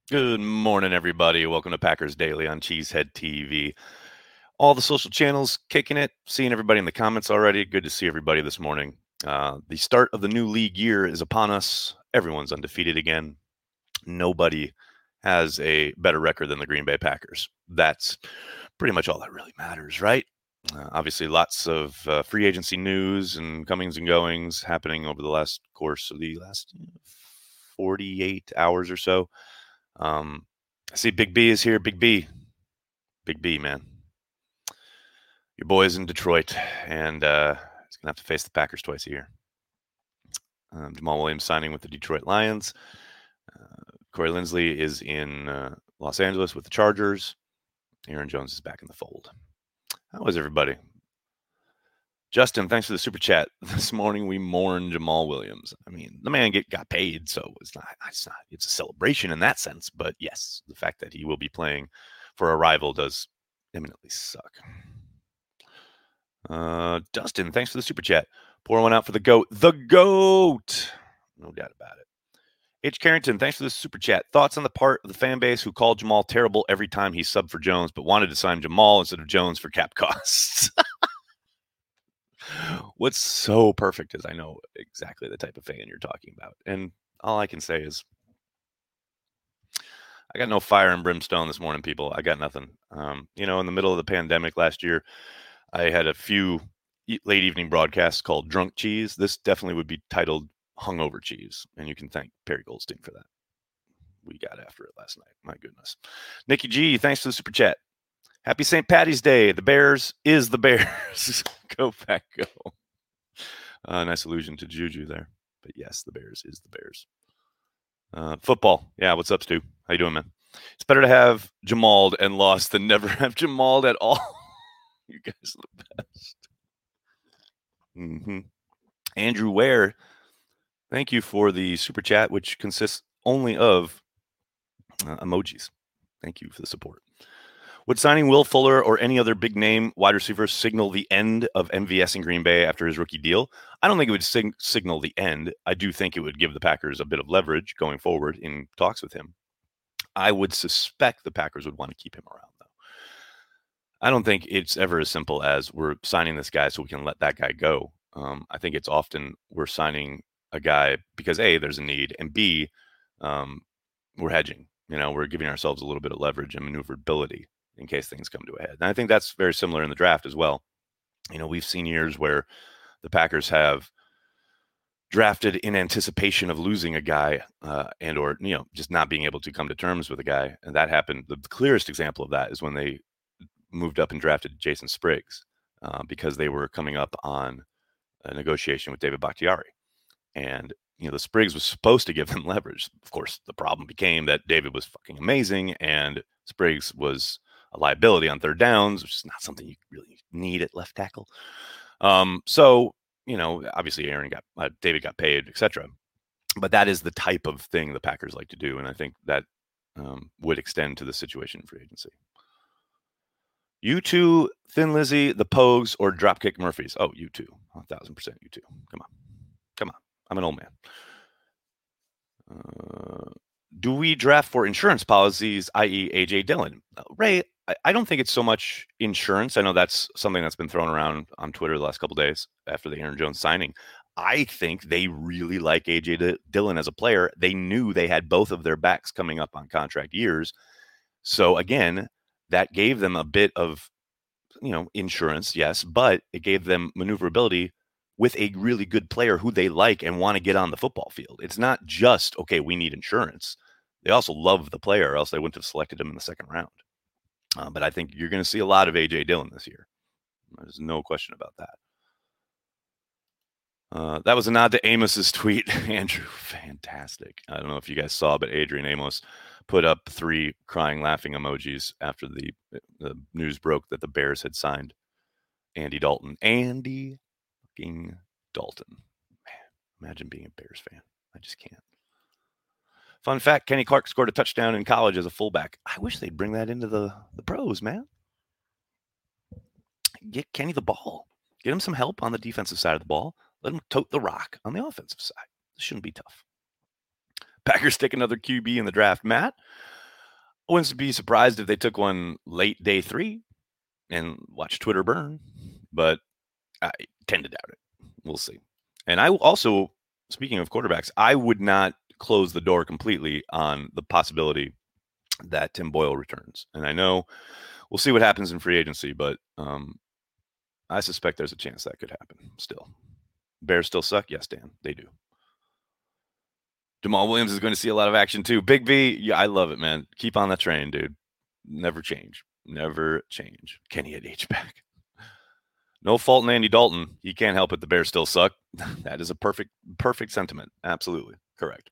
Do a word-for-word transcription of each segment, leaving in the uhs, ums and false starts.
Good morning, everybody. Welcome to Packers Daily on Cheesehead T V. All the social channels kicking it, seeing everybody in the comments already. Good to see everybody this morning. Uh, the start of the new league year is upon us. Everyone's undefeated again. Nobody has a better record than the Green Bay Packers. That's pretty much all that really matters, right? Uh, obviously, lots of uh, free agency news and comings and goings happening over the last course of the last forty-eight hours or so. Um, I see Big B is here. Big B. Big B, man. Your boy's in Detroit, and uh, he's going to have to face the Packers twice a year. Um, Jamal Williams signing with the Detroit Lions. Uh, Corey Linsley is in uh, Los Angeles with the Chargers. Aaron Jones is back in the fold. How is everybody? Justin, thanks for the super chat. This morning we mourned Jamal Williams. I mean, the man get, got paid, so it's not, it's not, it's a celebration in that sense. But yes, the fact that he will be playing for a rival does eminently suck. Uh, Dustin, thanks for the super chat. Pour one out for the GOAT. The GOAT! No doubt about it. H. Carrington, thanks for the super chat. Thoughts on the part of the fan base who called Jamal terrible every time he subbed for Jones, but wanted to sign Jamal instead of Jones for cap costs? What's so perfect is I know exactly the type of fan you're talking about. And all I can say is I got no fire and brimstone this morning, people. I got nothing. Um, you know, in the middle of the pandemic last year, I had a few late evening broadcasts called Drunk Cheese. This definitely would be titled Hungover Cheese, and you can thank Perry Goldstein for that. We got after it last night. My goodness. Nikki G, thanks for the super chat. Happy Saint Patty's Day. The Bears is the Bears. Go Pack, go. Uh, nice allusion to Juju there. But yes, the Bears is the Bears. Uh, football. Yeah, what's up, Stu? How you doing, man? It's better to have Jamal and lost than never have Jamal at all. You guys are the best. Mm-hmm. Andrew Ware, thank you for the super chat, which consists only of uh, emojis. Thank you for the support. Would signing Will Fuller or any other big name wide receiver signal the end of M V S in Green Bay after his rookie deal? I don't think it would sig- signal the end. I do think it would give the Packers a bit of leverage going forward in talks with him. I would suspect the Packers would want to keep him around, though. I don't think it's ever as simple as we're signing this guy so we can let that guy go. Um, I think it's often we're signing a guy because A, there's a need, and B, um, we're hedging. You know, we're giving ourselves a little bit of leverage and maneuverability in case things come to a head. And I think that's very similar in the draft as well. You know, we've seen years where the Packers have drafted in anticipation of losing a guy uh, and or, you know, just not being able to come to terms with a guy. And that happened. The clearest example of that is when they moved up and drafted Jason Spriggs uh, because they were coming up on a negotiation with David Bakhtiari. And, you know, the Spriggs was supposed to give them leverage. Of course, the problem became that David was fucking amazing and Spriggs was a liability on third downs, which is not something you really need at left tackle. Um, so, you know, obviously Aaron got, uh, David got paid, et cetera. But that is the type of thing the Packers like to do. And I think that um, would extend to the situation in free agency. You two, Thin Lizzy, the Pogues, or Dropkick Murphys? Oh, you two. A thousand percent you two. Come on. Come on. I'm an old man. Uh, do we draft for insurance policies, that is. A J Dillon? Uh, Ray, I, I don't think it's so much insurance. I know that's something that's been thrown around on Twitter the last couple of days after the Aaron Jones signing. I think they really like A J D- Dillon as a player. They knew they had both of their backs coming up on contract years. So again, that gave them a bit of, you know, insurance, yes, but it gave them maneuverability with a really good player who they like and want to get on the football field. It's not just, okay, we need insurance. They also love the player, or else they wouldn't have selected him in the second round. Uh, but I think you're going to see a lot of A J Dillon this year. There's no question about that. Uh, that was a nod to Amos's tweet, Andrew. Fantastic. I don't know if you guys saw, but Adrian Amos put up three crying, laughing emojis after the, the news broke that the Bears had signed Andy Dalton. Andy fucking Dalton. Man, imagine being a Bears fan. I just can't. Fun fact, Kenny Clark scored a touchdown in college as a fullback. I wish they'd bring that into the, the pros, man. Get Kenny the ball. Get him some help on the defensive side of the ball. Let him tote the rock on the offensive side. This shouldn't be tough. Packers take another Q B in the draft. Matt, I wouldn't be surprised if they took one late day three and watch Twitter burn, but I tend to doubt it. We'll see. And I also, speaking of quarterbacks, I would not close the door completely on the possibility that Tim Boyle returns. And I know we'll see what happens in free agency, but um, I suspect there's a chance that could happen still. Bears still suck? Yes, Dan, they do. Jamal Williams is going to see a lot of action too. Big B, yeah, I love it, man. Keep on the train, dude. Never change. Never change. Kenny at H-back. No fault in Andy Dalton. He can't help it. The Bears still suck. That is a perfect, perfect sentiment. Absolutely correct.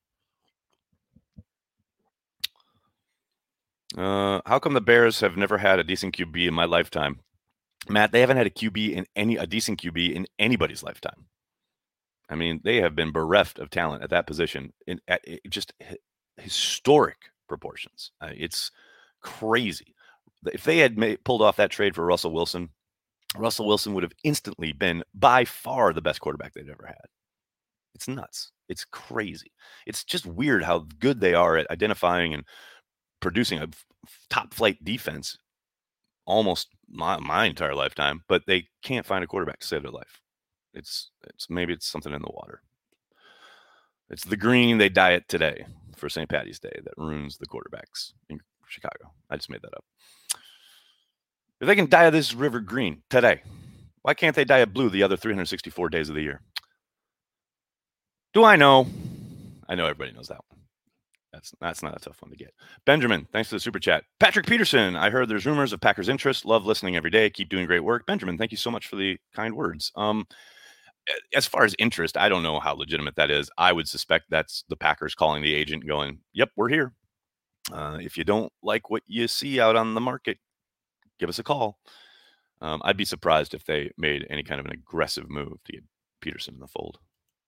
Uh, how come the Bears have never had a decent Q B in my lifetime? Matt, they haven't had a Q B in any a decent Q B in anybody's lifetime. I mean, they have been bereft of talent at that position in at, just historic proportions. Uh, it's crazy. If they had made, pulled off that trade for Russell Wilson, Russell Wilson would have instantly been by far the best quarterback they'd ever had. It's nuts. It's crazy. It's just weird how good they are at identifying and producing a top flight defense almost my, my entire lifetime, but they can't find a quarterback to save their life. It's it's maybe it's something in the water. It's the green they diet today for Saint Patty's Day that ruins the quarterbacks in Chicago. I just made that up. If they can dye this river green today, why can't they dye it blue the other three hundred sixty-four days of the year? Do I know? I know everybody knows that one. That's that's not a tough one to get. Benjamin, thanks for the super chat. Patrick Peterson, I heard there's rumors of Packers interest. Love listening every day. Keep doing great work. Benjamin, thank you so much for the kind words. Um, as far as interest, I don't know how legitimate that is. I would suspect that's the Packers calling the agent going, yep, we're here. Uh, if you don't like what you see out on the market, give us a call. Um, I'd be surprised if they made any kind of an aggressive move to get Peterson in the fold.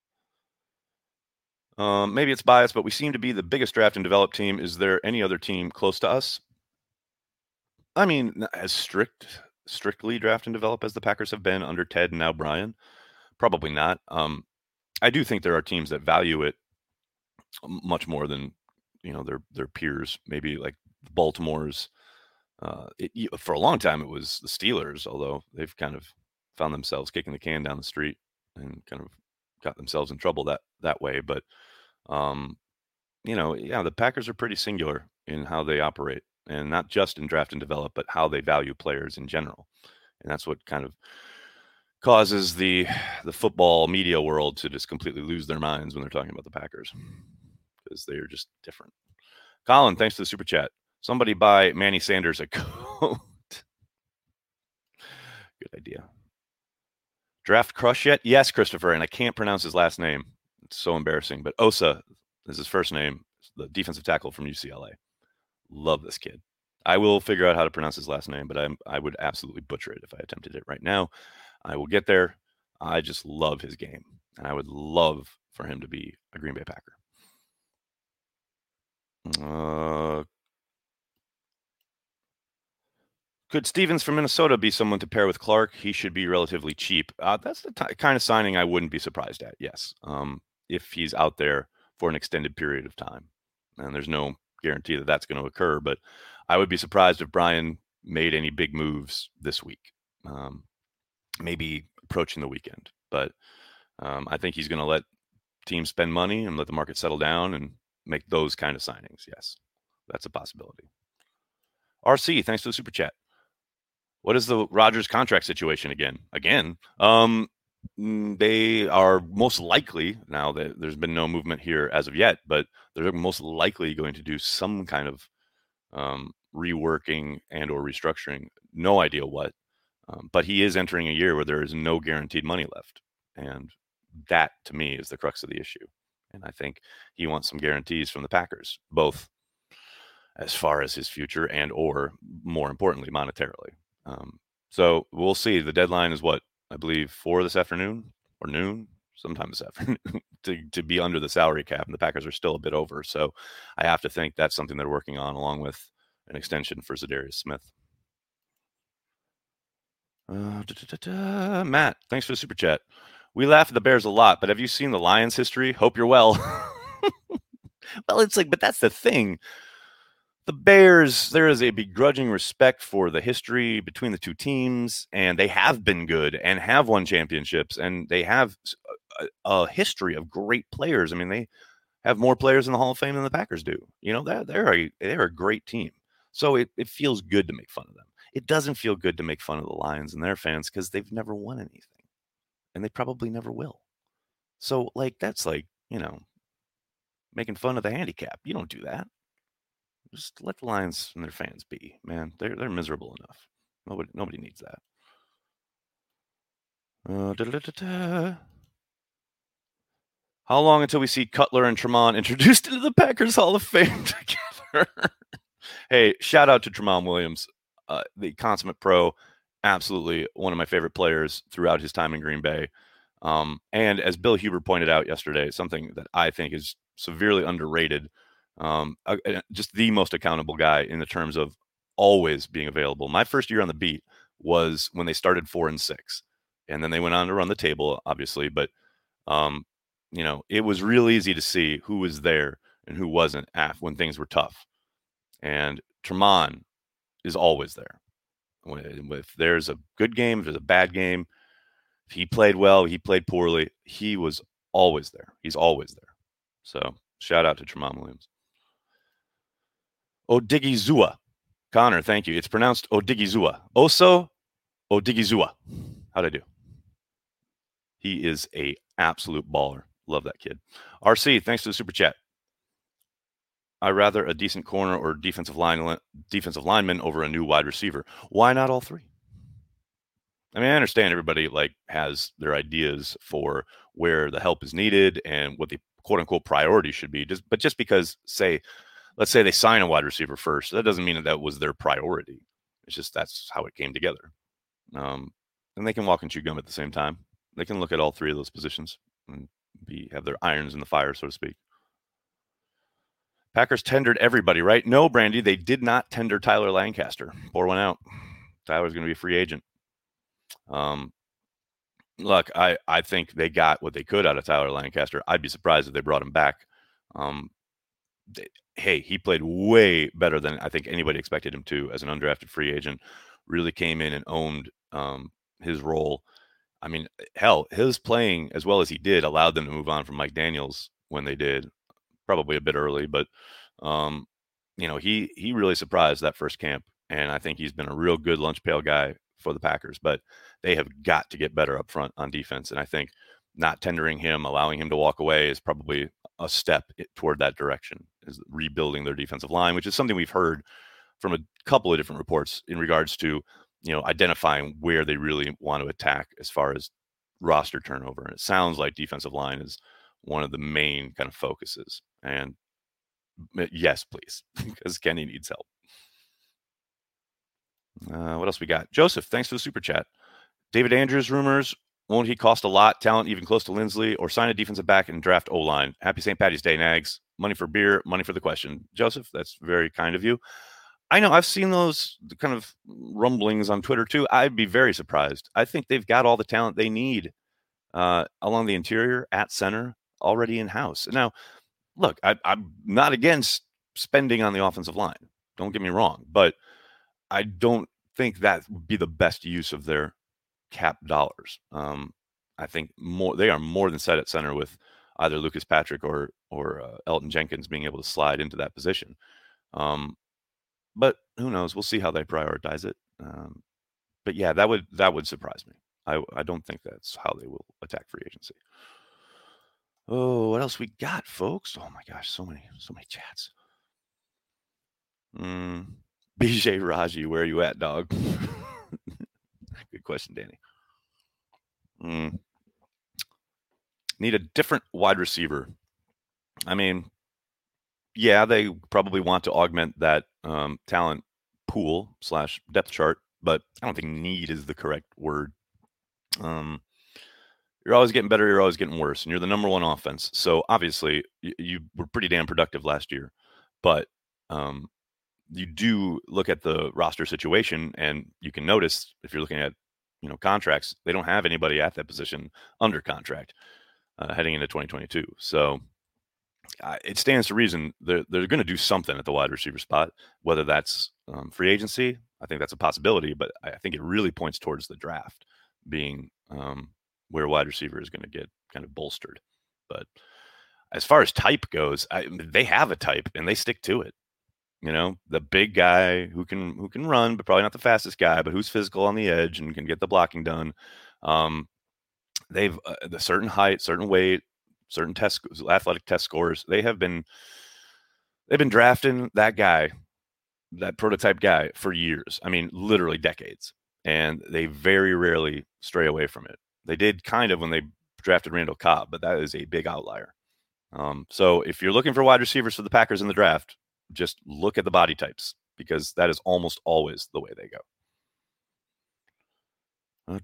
Um, maybe it's biased, but we seem to be the biggest draft and develop team. Is there any other team close to us? I mean, as strict, strictly draft and develop as the Packers have been under Ted and now Brian, probably not. Um, I do think there are teams that value it much more than, you know, their their peers. Maybe like Baltimore's. Uh, it, for a long time, it was the Steelers, although they've kind of found themselves kicking the can down the street and kind of got themselves in trouble that that way. But um, you know, yeah, the Packers are pretty singular in how they operate, and not just in draft and develop, but how they value players in general. And that's what kind of causes the the football media world to just completely lose their minds when they're talking about the Packers, because they are just different. Colin, thanks for the super chat. Somebody buy Manny Sanders a coat. Good idea. Draft crush yet? Yes, Christopher, and I can't pronounce his last name. It's so embarrassing, but Osa is his first name, the defensive tackle from U C L A. Love this kid. I will figure out how to pronounce his last name, but I'm, I would absolutely butcher it if I attempted it right now. I will get there. I just love his game, and I would love for him to be a Green Bay Packer. Uh, Could Stevens from Minnesota be someone to pair with Clark? He should be relatively cheap. Uh, that's the t- kind of signing I wouldn't be surprised at, yes, um, if he's out there for an extended period of time. And there's no guarantee that that's going to occur, but I would be surprised if Brian made any big moves this week, um, maybe approaching the weekend. But um, I think he's going to let teams spend money and let the market settle down and make those kind of signings, yes. That's a possibility. R C, thanks for the super chat. What is the Rodgers contract situation again? Again, um, they are most likely, now that there's been no movement here as of yet, but they're most likely going to do some kind of um, reworking and or restructuring. No idea what, um, but he is entering a year where there is no guaranteed money left. And that, to me, is the crux of the issue. And I think he wants some guarantees from the Packers, both as far as his future and or, more importantly, monetarily. Um, so we'll see. The deadline is what, I believe, four this afternoon or noon, sometime this afternoon, to, to be under the salary cap. And the Packers are still a bit over. So I have to think that's something they're working on, along with an extension for Zadarius Smith. Uh, da, da, da, da. Matt, thanks for the super chat. We laugh at the Bears a lot, but have you seen the Lions history? Hope you're well. Well, it's like, but that's the thing. The Bears, there is a begrudging respect for the history between the two teams, and they have been good and have won championships, and they have a, a history of great players. I mean, they have more players in the Hall of Fame than the Packers do. You know, they're, they're, a, they're a great team. So it, it feels good to make fun of them. It doesn't feel good to make fun of the Lions and their fans because they've never won anything, and they probably never will. So, like, that's like, you know, making fun of the handicap. You don't do that. Just let the Lions and their fans be, man. They're they're miserable enough. Nobody nobody needs that. Uh, da-da-da-da-da. How long until we see Cutler and Tremont introduced into the Packers Hall of Fame together? Hey, shout out to Tramon Williams, uh, the consummate pro, absolutely one of my favorite players throughout his time in Green Bay. Um, and as Bill Huber pointed out yesterday, something that I think is severely underrated. Um, uh, just the most accountable guy in the terms of always being available. My first year on the beat was when they started four and six, and then they went on to run the table, obviously. But um, you know, it was real easy to see who was there and who wasn't af- when things were tough. And Tremont is always there. When, if there's a good game, if there's a bad game, if he played well, he played poorly, he was always there. He's always there. So shout out to Tremont Williams. Odigizua. Connor, thank you. It's pronounced Odigizua. Oso Odigizua. How'd I do? He is a absolute baller. Love that kid. R C, thanks for the super chat. I rather a decent corner or defensive line defensive lineman over a new wide receiver. Why not all three? I mean, I understand everybody like has their ideas for where the help is needed and what the quote unquote priority should be. Just, but just because, say, let's say they sign a wide receiver first, that doesn't mean that that was their priority. It's just that's how it came together. Um, and they can walk and chew gum at the same time. They can look at all three of those positions and be have their irons in the fire, so to speak. Packers tendered everybody, right? No, Brandy, they did not tender Tyler Lancaster. Pour one out. Tyler's going to be a free agent. Um, look, I, I think they got what they could out of Tyler Lancaster. I'd be surprised if they brought him back. Um, they, hey, he played way better than I think anybody expected him to as an undrafted free agent. Really came in and owned um, his role. I mean, hell, his playing as well as he did allowed them to move on from Mike Daniels when they did. Probably a bit early, but um, you know, he he really surprised that first camp, and I think he's been a real good lunch pail guy for the Packers. But they have got to get better up front on defense, and I think not tendering him, allowing him to walk away, is probably a step toward that direction. Is rebuilding their defensive line, which is something we've heard from a couple of different reports in regards to you know identifying where they really want to attack as far as roster turnover. And it sounds like defensive line is one of the main kind of focuses. And yes, please, because Kenny needs help. Uh, what else we got? Joseph, thanks for the super chat. David Andrews rumors. Won't he cost a lot? Talent even close to Lindsley, or sign a defensive back and draft O-line? Happy Saint Patty's Day, Nags. Money for beer, money for the question. Joseph, that's very kind of you. I know I've seen those kind of rumblings on Twitter too. I'd be very surprised. I think they've got all the talent they need uh, along the interior at center already in house. Now, look, I, I'm not against spending on the offensive line. Don't get me wrong, but I don't think that would be the best use of their cap dollars. Um, I think more they are more than set at center with either Lucas Patrick or or uh, Elton Jenkins being able to slide into that position. Um, but who knows? We'll see how they prioritize it. Um, but yeah, that would that would surprise me. I I don't think that's how they will attack free agency. Oh, what else we got, folks? Oh my gosh, so many, so many chats. Mm, B J Raji, where are you at, dog? Good question, Danny. Mm. Need a different wide receiver. I mean, yeah, they probably want to augment that um, talent pool slash depth chart, but I don't think need is the correct word. Um, you're always getting better. You're always getting worse, and you're the number one offense. So obviously, you, you were pretty damn productive last year, but um, you do look at the roster situation, and you can notice if you're looking at you know contracts, they don't have anybody at that position under contract uh, heading into twenty twenty-two. So uh, it stands to reason they're they're going to do something at the wide receiver spot, whether that's um, free agency. I think that's a possibility, but I think it really points towards the draft being um, where wide receiver is going to get kind of bolstered. But as far as type goes, I, they have a type and they stick to it. You know, the big guy who can who can run, but probably not the fastest guy, but who's physical on the edge and can get the blocking done. Um, they've uh, the certain height, certain weight, certain test athletic test scores. They have been they've been drafting that guy, that prototype guy for years. I mean, literally decades, and they very rarely stray away from it. They did kind of when they drafted Randall Cobb, but that is a big outlier. Um, so if you're looking for wide receivers for the Packers in the draft, just look at the body types because that is almost always the way they go. Oh,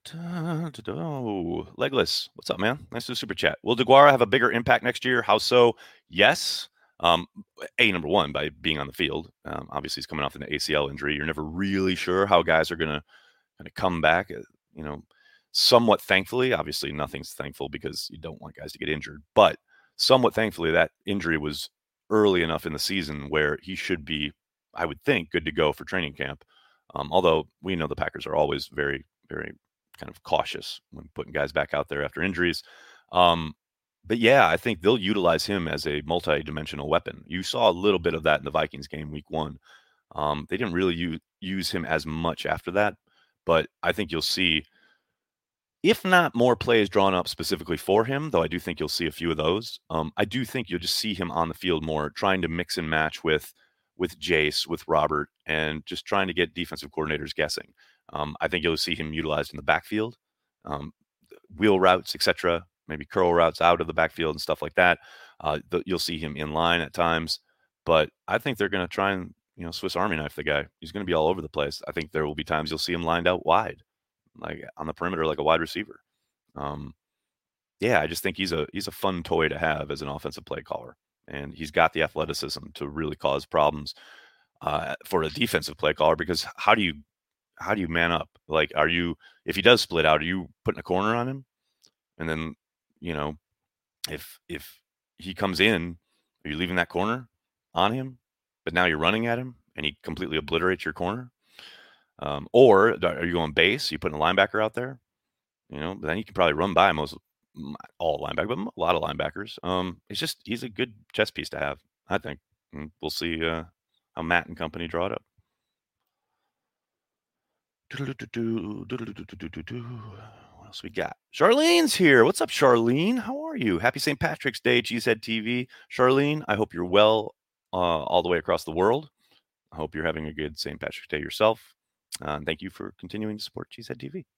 Legless, what's up, man? Nice to super chat. Will DeGuara have a bigger impact next year? How so? Yes. Um, a number one by being on the field. Um, obviously, he's coming off an A C L injury. You're never really sure how guys are gonna kind of come back. Uh, you know, somewhat thankfully, obviously nothing's thankful because you don't want guys to get injured, but somewhat thankfully that injury was early enough in the season where he should be, I would think, good to go for training camp. Um, although we know the Packers are always very, very kind of cautious when putting guys back out there after injuries. Um, but yeah, I think they'll utilize him as a multi-dimensional weapon. You saw a little bit of that in the Vikings game week one. Um, they didn't really use, use him as much after that, but I think you'll see, if not more plays drawn up specifically for him, though I do think you'll see a few of those. Um, I do think you'll just see him on the field more, trying to mix and match with with Jace, with Robert, and just trying to get defensive coordinators guessing. Um, I think you'll see him utilized in the backfield, um, wheel routes, et cetera, maybe curl routes out of the backfield and stuff like that. Uh, the, you'll see him in line at times, but I think they're going to try and you know Swiss Army knife the guy. He's going to be all over the place. I think there will be times you'll see him lined out wide, like on the perimeter, like a wide receiver. Um, yeah, I just think he's a he's a fun toy to have as an offensive play caller, and he's got the athleticism to really cause problems uh, for a defensive play caller. Because how do you how do you man up? Like, are you if he does split out, are you putting a corner on him? And then you know if if he comes in, are you leaving that corner on him? But now you're running at him, and he completely obliterates your corner. Um, or are you going base? Are you putting a linebacker out there? You know, but then you can probably run by most all linebackers, but a lot of linebackers. Um, it's just he's a good chess piece to have, I think. And we'll see uh, how Matt and company draw it up. What else we got? Charlene's here. What's up, Charlene? How are you? Happy Saint Patrick's Day, Cheesehead T V. Charlene, I hope you're well uh, all the way across the world. I hope you're having a good Saint Patrick's Day yourself. Uh, and thank you for continuing to support Cheesehead T V.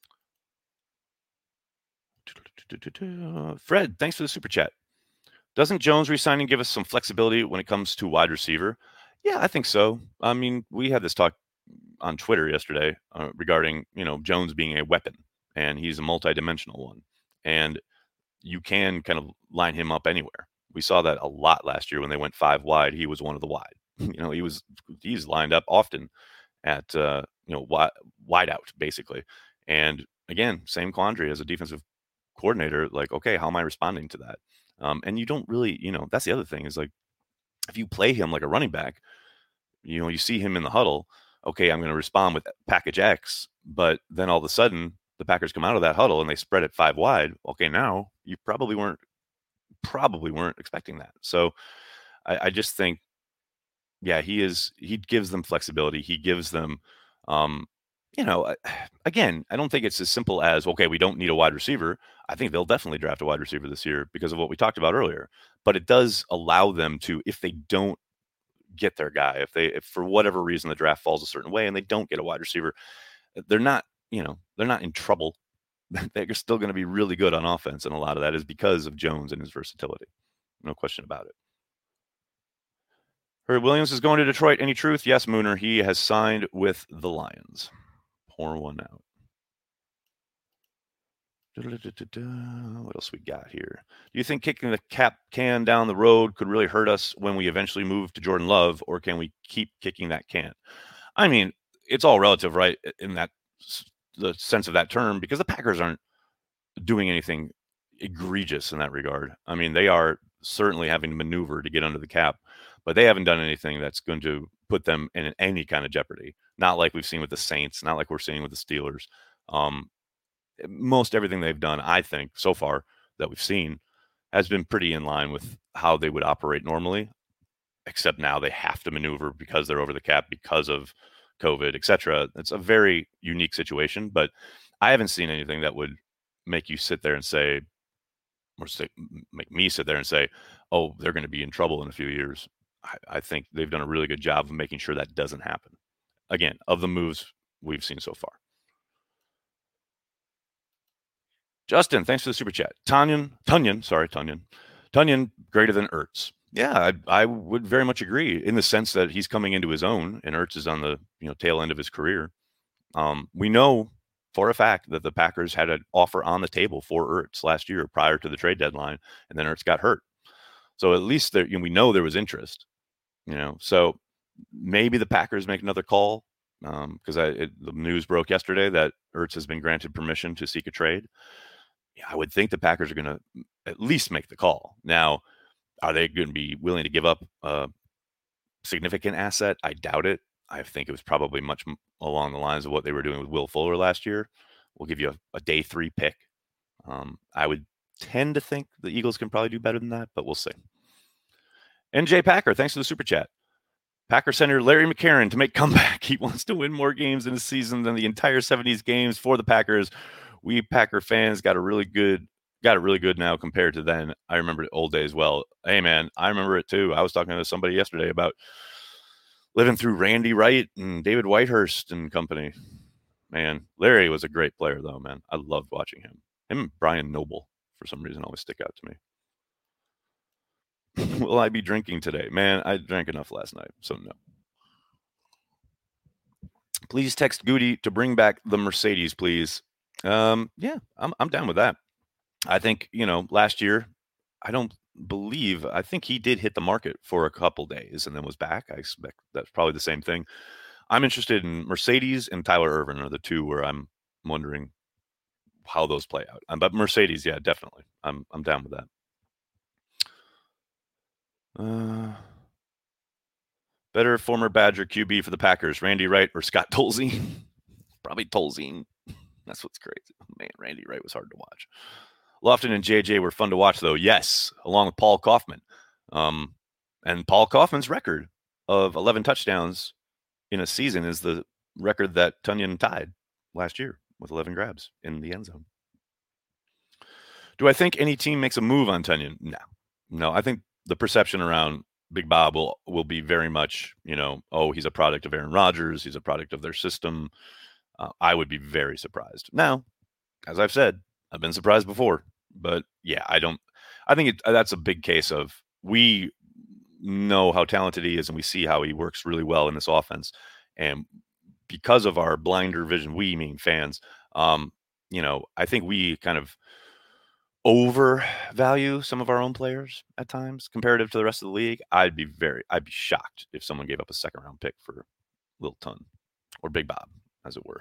Fred, thanks for the super chat. Doesn't Jones resigning give us some flexibility when it comes to wide receiver? Yeah, I think so. I mean, we had this talk on Twitter yesterday uh, regarding, you know, Jones being a weapon, and he's a multi-dimensional one. And you can kind of line him up anywhere. We saw that a lot last year when they went five wide. He was one of the wide. You know, he was he's lined up often at uh, you know wide, wide out basically. And again, same quandary as a defensive coordinator. Like, okay, how am I responding to that? Um, and you don't really, you know, that's the other thing is like if you play him like a running back, you know, you see him in the huddle. Okay, I'm going to respond with package X, but then all of a sudden the Packers come out of that huddle and they spread it five wide. Okay, now you probably weren't probably weren't expecting that. So I, I just think, yeah, he is. He gives them flexibility. He gives them, um, you know, again, I don't think it's as simple as okay, we don't need a wide receiver. I think they'll definitely draft a wide receiver this year because of what we talked about earlier. But it does allow them to, if they don't get their guy, if they, if for whatever reason the draft falls a certain way and they don't get a wide receiver, they're not, you know, they're not in trouble. They're still going to be really good on offense, and a lot of that is because of Jones and his versatility. No question about it. Herb Williams is going to Detroit. Any truth? Yes, Mooner. He has signed with the Lions. Pour one out. What else we got here? Do you think kicking the cap can down the road could really hurt us when we eventually move to Jordan Love, or can we keep kicking that can? I mean, it's all relative, right? In that the sense of that term, because the Packers aren't doing anything egregious in that regard. I mean, they are certainly having to maneuver to get under the cap, but they haven't done anything that's going to put them in any kind of jeopardy. Not like we've seen with the Saints, not like we're seeing with the Steelers. Um, most everything they've done, I think, so far that we've seen has been pretty in line with how they would operate normally, except now they have to maneuver because they're over the cap because of COVID, et cetera. It's a very unique situation, but I haven't seen anything that would make you sit there and say, or say, make me sit there and say, oh, they're going to be in trouble in a few years. I, I think they've done a really good job of making sure that doesn't happen. Again, of the moves we've seen so far. Justin, thanks for the super chat. Tanyan, Tunyon, sorry, Tunyon. Tunyon greater than Ertz. Yeah, I, I would very much agree in the sense that he's coming into his own, and Ertz is on the you know tail end of his career. Um, we know for a fact that the Packers had an offer on the table for Ertz last year prior to the trade deadline, and then Ertz got hurt. So at least there, you know, we know there was interest. You know, so maybe the Packers make another call because um, the news broke yesterday that Ertz has been granted permission to seek a trade. Yeah, I would think the Packers are going to at least make the call. Now, are they going to be willing to give up a significant asset? I doubt it. I think it was probably much along the lines of what they were doing with Will Fuller last year. We'll give you a, a day three pick. Um, I would tend to think the Eagles can probably do better than that, but we'll see. N J Packer, thanks for the super chat. Packer center Larry McCarron to make comeback. He wants to win more games in a season than the entire seventies games for the Packers. We Packer fans got a really good, got it really good now compared to then. I remember the old days well. Hey, man, I remember it too. I was talking to somebody yesterday about living through Randy Wright and David Whitehurst and company. Man, Larry was a great player, though, man. I loved watching him. Him and Brian Noble, for some reason, always stick out to me. Will I be drinking today? Man, I drank enough last night, so no. Please text Goody to bring back the Mercedes, please. Um, yeah, I'm I'm down with that. I think, you know, last year, I don't believe, I think he did hit the market for a couple days and then was back. I expect that's probably the same thing. I'm interested in Mercedes and Tyler Ervin are the two where I'm wondering how those play out. Um, but Mercedes, yeah, definitely. I'm I'm down with that. Uh, better former Badger Q B for the Packers, Randy Wright or Scott Tolzien? Probably Tolzien. That's what's crazy. Man, Randy Wright was hard to watch. Lofton and J J were fun to watch, though. Yes, along with Paul Kaufman. Um, and Paul Kaufman's record of eleven touchdowns in a season is the record that Tunyon tied last year with eleven grabs in the end zone. Do I think any team makes a move on Tunyon? No. No, I think the perception around Big Bob will, will be very much, you know, oh, he's a product of Aaron Rodgers. He's a product of their system. Uh, I would be very surprised. Now, as I've said, I've been surprised before, but yeah, I don't, I think it, that's a big case of we know how talented he is and we see how he works really well in this offense. And because of our blinder vision, we mean fans, um, you know, I think we kind of overvalue some of our own players at times comparative to the rest of the league. I'd be very, I'd be shocked if someone gave up a second round pick for Lil Tun or Big Bob, as it were.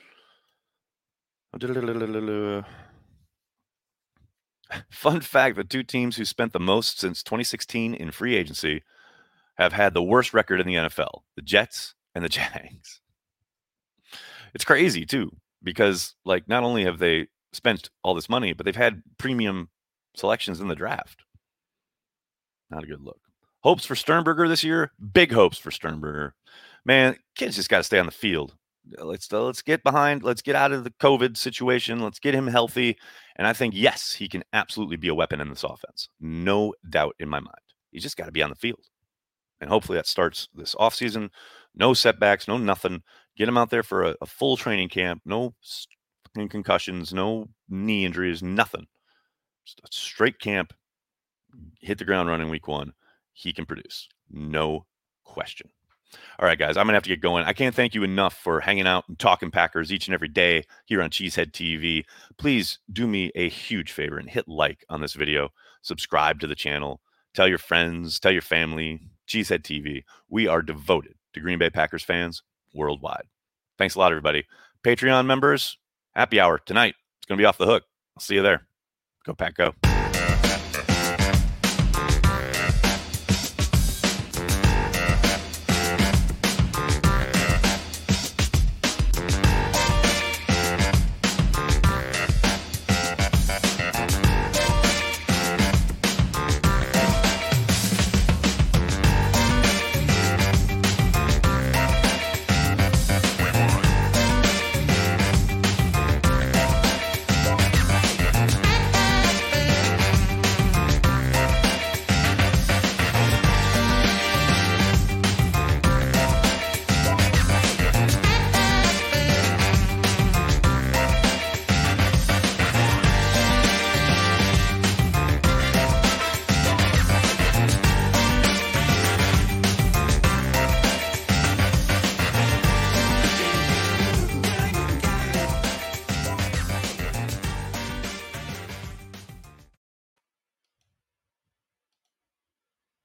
Fun fact, the two teams who spent the most since twenty sixteen in free agency have had the worst record in the N F L, the Jets and the Jags. It's crazy, too, because like not only have they spent all this money, but they've had premium selections in the draft. Not a good look. Hopes for Sternberger this year? Big hopes for Sternberger. Man, kids just got to stay on the field. Let's uh, let's get behind. Let's get out of the COVID situation. Let's get him healthy. And I think, yes, he can absolutely be a weapon in this offense. No doubt in my mind. He's just got to be on the field. And hopefully that starts this offseason. No setbacks, no nothing. Get him out there for a, a full training camp. No concussions, no knee injuries, nothing. Just a straight camp. Hit the ground running week one. He can produce. No question. All right, guys, I'm going to have to get going. I can't thank you enough for hanging out and talking Packers each and every day here on Cheesehead T V. Please do me a huge favor and hit like on this video. Subscribe to the channel. Tell your friends. Tell your family. Cheesehead T V. We are devoted to Green Bay Packers fans worldwide. Thanks a lot, everybody. Patreon members, happy hour tonight. It's going to be off the hook. I'll see you there. Go Pack, go.